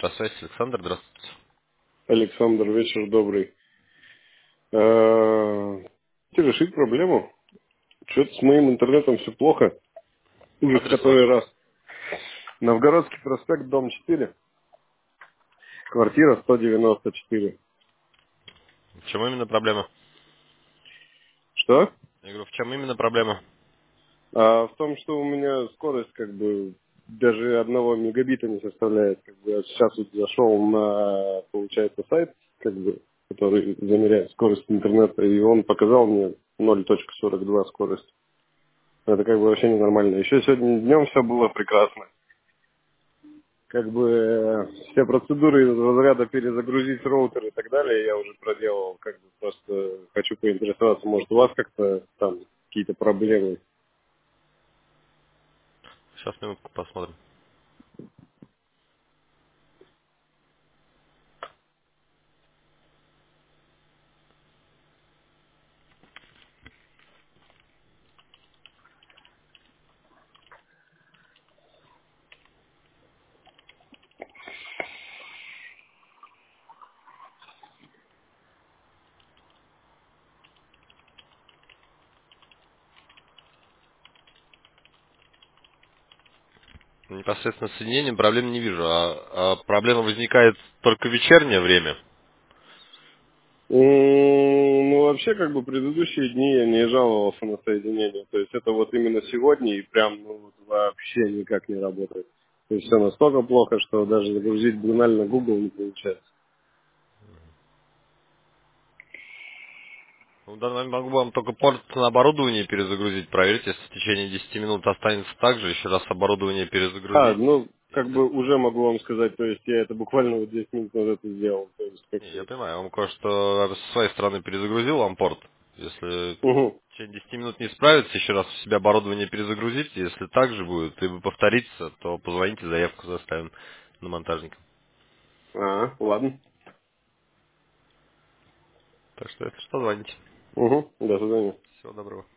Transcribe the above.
Электросвязь, Александр, здравствуйте. Александр, вечер добрый. Хотите решить проблему? Что-то с моим интернетом все плохо. Уже в Адрес ваш? который раз. Новгородский проспект, дом 4, квартира 194. В чем именно проблема? Что? Я говорю, в чем именно проблема? В том, что у меня скорость как бы даже 1 мегабита не составляет. Как бы я сейчас вот зашел на, получается, сайт, как бы, который замеряет скорость интернета, и он показал мне 0,42 скорость. Это как бы вообще ненормально. Еще сегодня днем все было прекрасно. Как бы все процедуры из разряда перезагрузить роутер и так далее я уже проделал. Как бы просто хочу поинтересоваться, может у вас как-то там какие-то проблемы. Сейчас минутку посмотрим. Непосредственно с соединением проблем не вижу, а проблема возникает только в вечернее время. Ну, вообще, как бы предыдущие дни я не жаловался на соединение. То есть это вот именно сегодня и прям ну, вот вообще никак не работает. То есть все настолько плохо, что даже загрузить банально Google не получается. В данный момент могу вам только порт на оборудование перезагрузить. Проверьте, если в течение 10 минут останется так же, еще раз оборудование перезагрузить. Ну, как Если... бы уже могу вам сказать, то есть я это буквально вот 10 минут назад и сделал. То есть как Не, я бы... понимаю, я вам кое-что со своей стороны перезагрузил вам порт. Если Угу. в течение 10 минут не справится, еще раз у себя оборудование перезагрузить. Если так же будет, и повторится, то позвоните, заявку заставим на монтажника. Ладно. Так что, если что, звоните. Угу. До свидания. Всего доброго.